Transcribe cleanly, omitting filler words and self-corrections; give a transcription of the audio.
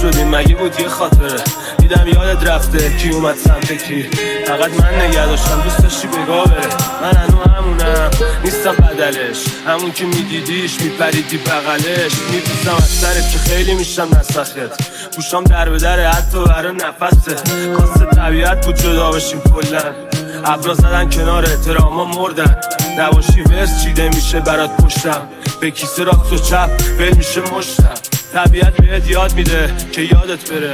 شدیم مگه بود یه خاطره. دیدم یادت رفته کی اومد سمت کی، فقط من نگه داشتم دوست داشتی بگاه بره. من هنو همونم نیستم بدلش، همون که میدیدیش میپریدی بغلش. میپوسم از سرت که خیلی میشم نسخت، گوشام در به در حتی برای نفسه. خواست طبیعت بود جدا بشیم کلن، ابرا زدن کنار احتراما مردن. نباشی ورس چیده میشه برات پشتم، به کیسه راست و چپ ول میشه مشتم. طبیعت بهت یاد میده که یادت بره،